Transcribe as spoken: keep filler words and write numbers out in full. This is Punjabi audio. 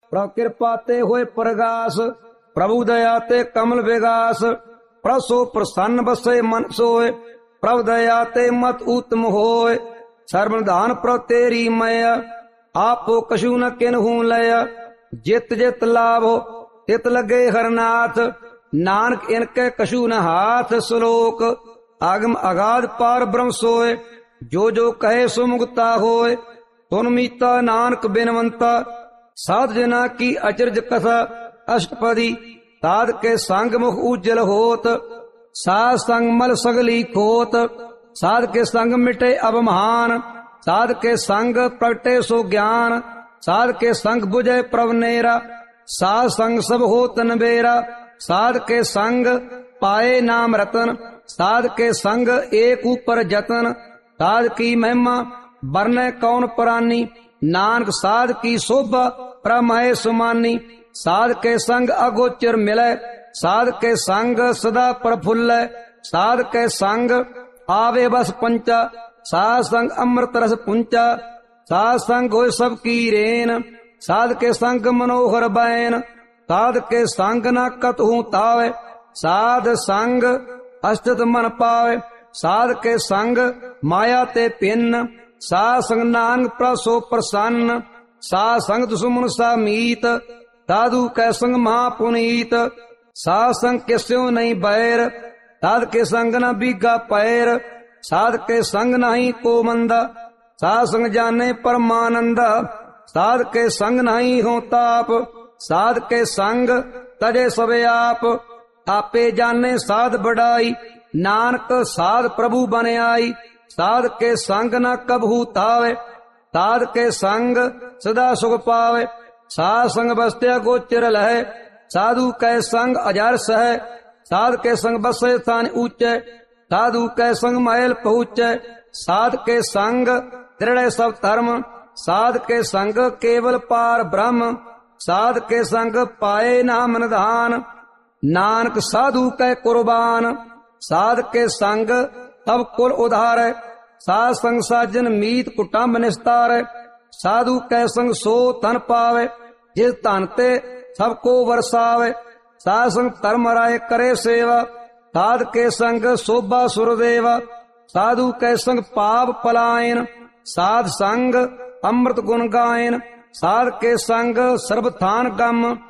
ਪ੍ਰਭ ਕਿਰਪਾ ਤੇ ਹੋਏ ਪ੍ਰਗਾਸ, ਪ੍ਰਭੂ ਦਇਆ ਤੇ ਕਮਲ ਵਿਗਾਸ। ਪ੍ਰਭ ਸੋ ਪ੍ਰਸੰਨ ਬਸੇ ਮਨ ਸੋਏ, ਪ੍ਰਭ ਦਇਆ ਤੇ ਮਤ ਊਤਮ ਹੋਏ। ਸਰਬਨਿਧਾਨ ਪ੍ਰਭ ਤੇਰੀ ਮਇਆ, ਆਪੋ ਕਛੂ ਨ ਕਿਨਹੂ ਲਿਆ। ਜਿਤ ਜਿਤ ਲਾਭੋ ਤਿਤ ਲੱਗੇ ਹਰਨਾਥ, ਨਾਨਕ ਇਨਕੇ ਕਛੂ ਨ ਹਾਥ। ਸ਼ਲੋਕ ਆਗਮ ਅਗਾਧ ਪਾਰ ਬ੍ਰਹਮ ਸੋਏ, ਜੋ ਜੋ ਕਹੇ ਸੋ ਮੁਕਤਾ ਹੋਏ। ਤੁਨ ਮੀਤਾ ਨਾਨਕ ਬਿਨਵੰਤਾ, ਸਾਧ ਜਨਾ ਕੀ ਅਚਰਜ ਕਥਾ। ਅਸ਼ਟਪਦੀ ਤਾਦ ਕੇ ਸੰਗ ਮੁਖ ਉਜਲ ਹੋਤ, ਸਾਧ ਸੰਗ ਮਲ ਸਗਲੀ ਖੋਤ। ਸਾਧ ਕੇ ਸੰਗ ਮਿਟੇ ਅਬਮਾਨ, ਸਾਧ ਕੇ ਸੰਗ ਪ੍ਰਗਟੇ ਸੋ ਗਿਆਨ। ਸਾਧ ਕੇ ਸੰਗ ਬੁਝੇ ਪ੍ਰਭ ਨੇਰਾ, ਸਾਧ ਸੰਗ ਸਭ ਹੋਤ ਨਬੇਰਾ। ਸਾਧ ਕੇ ਸੰਗ ਪਾਏ ਨਾਮ ਰਤਨ, ਸਾਧ ਕੇ ਸੰਗ ਏਕ ਉਪਰ ਜਤਨ। ਸਾਧ ਕੀ ਮਹਿਮਾ ਬਰਨੈ ਕੌਣ ਪ੍ਰਾਨੀ, ਨਾਨਕ ਸਾਧ ਕੀ ਸੋਭਾ ਪ੍ਰਮਹਿ ਸੁਮਾਨੀ। ਸਾਧ ਕੇ ਸੰਗ ਅਗੋਚਰ ਮਿਲੈ, ਸਾਧ ਕੇ ਸੰਗ ਸਦਾ ਪ੍ਰਫੁੱਲੈ। ਸਾਧ ਕੇ ਸੰਗ ਆਵੇ ਬਸ ਪੰਚਾ, ਸਾਧ ਸੰਗ ਅੰਮ੍ਰਿਤ ਰਸ ਪੁੰਚਾ। ਸਾਧ ਸੰਗ ਹੋਏ ਸਭ ਕੀ ਰੇਨ, ਸਾਧ ਕੇ ਸੰਗ ਮਨੋਹਰ ਬੈਨ। ਸਾਧ ਕੇ ਸੰਗ ਨਾ ਕਤਹੂ ਤਾਵੇ, ਸਾਧ ਸੰਗ ਅਸਤਿਤ ਮਨ ਪਾਵੇ। ਸਾਧ ਕੇ ਸੰਗ ਮਾਇਆ ਤੇ ਪਿੰਨ, ਸਾਧ ਸੰਗ ਨਾਨਕ ਪ੍ਰਭ ਸੋ ਪ੍ਰਸੰਨ। ਸਾਧ ਸੰਗ ਦੁਸ਼ਮਨ ਸਾ ਮੀਤ, ਸਾਧੂ ਕੈ ਸੰਗ ਮਹਾ ਪੁਨੀਤ। ਸਾਧ ਸੰਗ ਕਿਸਿਓ ਨਹੀਂ ਬੈਰ, ਸਾਧ ਕੇ ਸੰਗ ਨਾ ਬੀਗਾ ਪੈਰ। ਸਾਧ ਕੇ ਸੰਗ ਨਹੀਂ ਕੋ ਮੰਦਾ, ਸਾਧ ਸੰਗ ਜਾਣੇ ਪਰਮਾਨੰਦਾ। ਸਾਧ ਕੇ ਸੰਗ ਨਹੀਂ ਹੋ ਤਾਪ, ਸਾਧ ਕੇ ਸੰਗ ਤਜੇ ਸਭ ਆਪ। ਆਪੇ ਜਾਣੇ ਸਾਧ ਬੜਾਈ, ਨਾਨਕ ਸਾਧ ਪ੍ਰਭੂ ਬਨ ਆਈ। ਸਾਧ ਕੇ ਸੰਗ ਨਾ ਕਬਹੂ ਤਾਵੇ, ਸਾਧ ਕੇ ਸੰਗ ਸਦਾ ਸੁਖ ਪਾਵੇ। ਸਾਧ ਸੰਗ ਬਸਤਿਆ ਗੋਚਰ ਲਹੈ, ਸਾਧੂ ਕੈ ਸੰਗ ਅਜਰ ਸਹੈ। ਸਾਧ ਕੇ ਸੰਗ ਬਸੇ ਸਥਾਨ ਊਚੈ, ਸਾਧੂ ਕੈ ਸੰਗ ਮਹਿਲ ਪਹੁੰਚੈ। ਸਾਧ ਕੇ ਸੰਗ ਦ੍ਰਿੜੈ ਸਭ ਧਰਮ, ਸਾਧ ਕੇ ਸੰਗ ਕੇਵਲ ਪਾਰ ਬ੍ਰਹਮ। ਸਾਧ ਕੇ ਸੰਗ ਪਾਏ ਨਾਮ ਨਿਧਾਨ, ਨਾਨਕ ਸਾਧੂ ਕੈ ਕੁਰਬਾਨ। ਸਾਧ ਕੇ ਸੰਗ ਸਭ ਕੁਲ ਉਧਾਰੈ, ਸਾਧ ਸੰਗ ਸਾਜਨ ਮੀਤ ਕੁਟੰਬ ਨਿਸਤਾਰੈ। ਸਾਧੂ ਕੈ ਸੰਗ ਸੋ ਧਨ ਪਾਵੇ, ਜਿਸ ਧਨ ਤੇ ਸਭ ਕੋ ਵਰਸਾਵੇ। ਸਾਧ ਸੰਗ ਧਰਮ ਰਾਏ ਕਰੇ ਸੇਵਾ, ਸਾਧ ਕੇ ਸੰਗ ਸੋਭਾ ਸੁਰਦੇਵਾ। ਸਾਧੂ ਕੈ ਸੰਗ ਪਾਪ ਪਲਾਇਨ, ਸਾਧ ਸੰਗ ਅੰਮ੍ਰਿਤ ਗੁਣ ਗਾਇਨ। ਸਾਧ ਕੇ ਸੰਗ ਸਰਬ ਥਾਨ ਗਮ,